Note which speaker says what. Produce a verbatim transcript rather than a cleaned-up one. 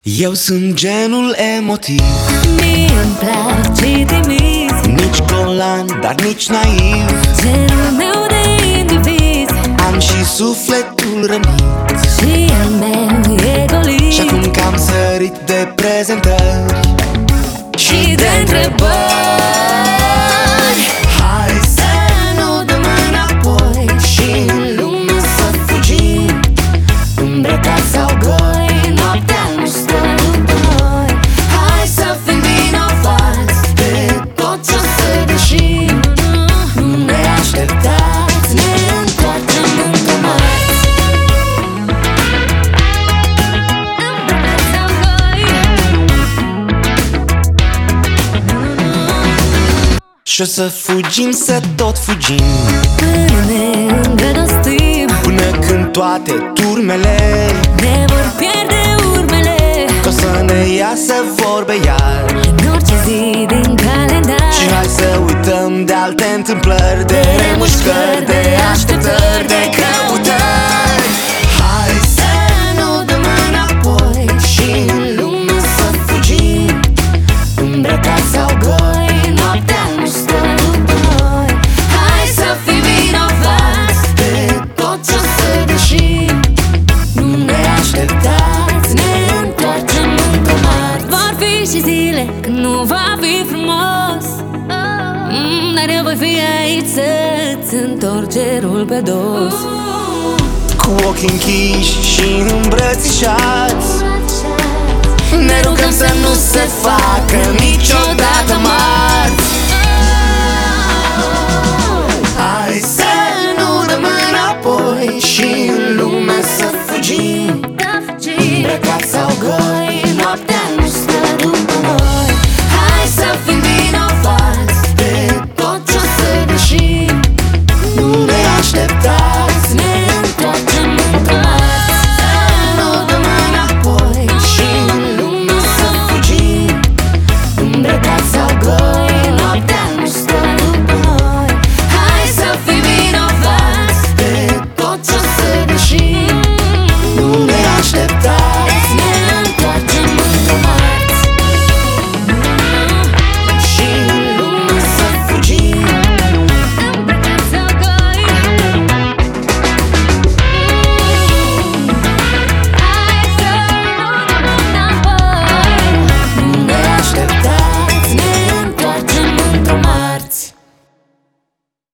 Speaker 1: Eu sunt genul emotiv,
Speaker 2: mie-mi plac cei timizi,
Speaker 1: nici golan, dar nici naiv.
Speaker 2: genul meu de indiviz,
Speaker 1: am și sufletul rănit
Speaker 2: și al meu e golit.
Speaker 1: Și acum că am sărit de prezentări
Speaker 2: și de întrebări,
Speaker 1: hai să nu dăm înapoi și în lume să fugim, îmbrăcați sau goi, noaptea nu stă după noi.
Speaker 2: hai să fim vinovați
Speaker 1: De tot ce o să greșim,
Speaker 2: nu ne așteptați, ne întoarcem încă marți. Îmbrăcați sau goi,
Speaker 1: și o să fugim, să tot fugim,
Speaker 2: până ne îndrăgostim,
Speaker 1: până când toate turmele
Speaker 2: ne vor pierde urmele
Speaker 1: o să ne iasă vorbe iar.
Speaker 2: în orice zi din calendar.
Speaker 1: Și hai să uităm de alte întâmplări, de remușcări, de așteptări, de căutări. Hai să nu dăm înapoi și în lume să fugim, îmbrăcați sau goi,
Speaker 2: Noaptea nu stă după noi. Hai să fim vinovați
Speaker 1: de tot ce o să greșim,
Speaker 2: nu ne așteptați, ne întoarcem încă marți. Vor fi și zile când nu va fi frumos, mm, dar eu voi fi aici să-ți întorc cerul pe dos.
Speaker 1: cu ochii închiși și îmbrățișați. Ne rugăm să nu se facă niciodată